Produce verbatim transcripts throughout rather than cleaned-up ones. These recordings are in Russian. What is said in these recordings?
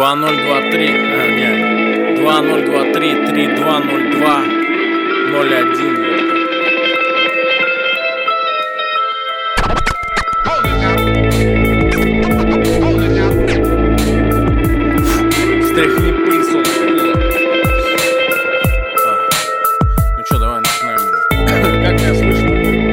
два ноль два три, а, нет, два ноль два три три два ноль два ноль один. Стряхни пыль, солнце. А. Ну чё, давай начинаем. Как меня слышно?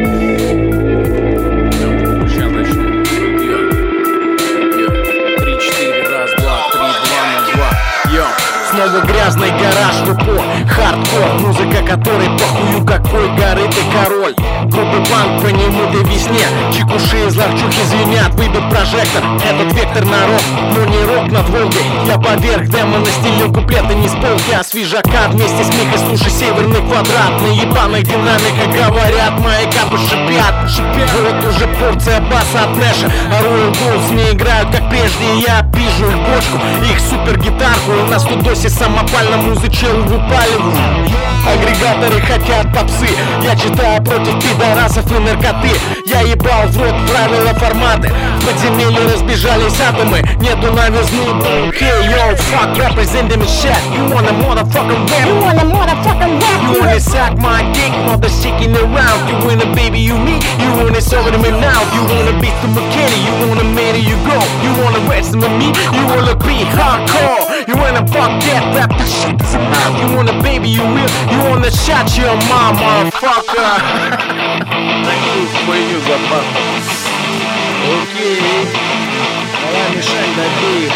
Сейчас начнем. Йо. Йо. Три, четыре, раз, два, три, два, ноль, два. Йо. Снова грязный гараж, ВПО, хардкор, музыка которой похую какой горы ты король. Грубый банк, по нему ты весне, чекуши из ларчухи звенят, выбит прожектор. Этот вектор на рок, но не рок над Волгой. Я поверх демо на стиле куплеты не с полки, а свежака вместе с Михой. Слушай, северный квадрат, на ебаной динамиках говорят, мои капы шипят, шипят. Вот уже порция баса от Нэша, а Royal Bulls не играют как прежде. Я пижу их бочку, их супер гитарку, и на студосе самопально музычел выпаливаю. Агрегаторы хотят попсы, я читаю против пидорасов и наркоты. Я ебал в рот правила форматы, в подземелье разбежались атомы, нету новизны. Hey yo, fuck representing the shit. You wanna motherfucking rap? You wanna motherfucking rap? You wanna suck my dick, mother shaking around. You wanna baby you me, you wanna serve it to me now. You wanna beat the McKinney, you wanna marry you go. You wanna wrestle with me, you wanna be hardcore. You wanna fuck that rap, that shit is about. You wanna baby you real, you wanna shot your mom, motherfucker. Такую хуйню запахло. Окей, давай мешать, добей.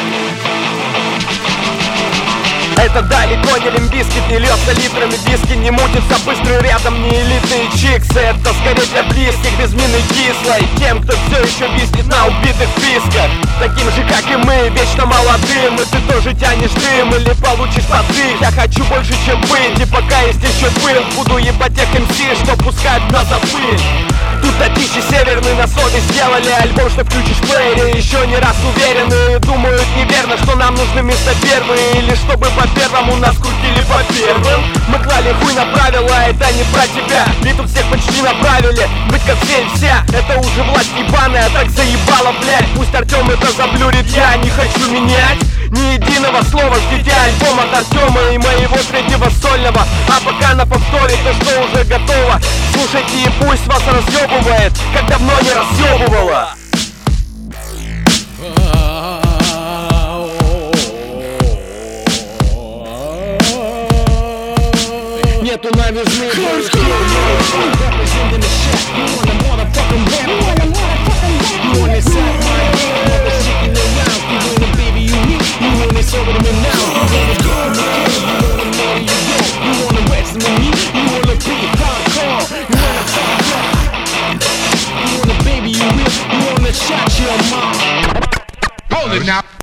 Это далеко не лимбискит, не льется литрами диски, не мутится быстро рядом, не элитные чиксы. Это скорее для близких, без мины кислой, тем, кто все еще виснет на убитых писках. Таким же, как и мы, вечно молодым, и ты тоже тянешь дым или получишь подых. Я хочу больше, чем быть, и пока есть еще пыль, буду ебать тех эм си, что пускают в нас пыль. Тут татищи северные на совесть сделали альбом, что включишь в плеере. Еще не раз уверены, думают неверно, что нам нужны места первые, или чтобы по первому нас крутили по первым. Мы клали хуй на правила, это не про тебя, и тут всех почти направили. Быть как все и вся, это уже власть ебаная, так заебала, блядь. Пусть Артем это заблюрит, я не хочу менять ни единого слова. Ждите альбом от Артема и моего третьего сольного. А пока на повторе то, что уже готово, слушайте и пусть вас разъебывает, как давно не разъебывало. Нету новизны. Hold it now.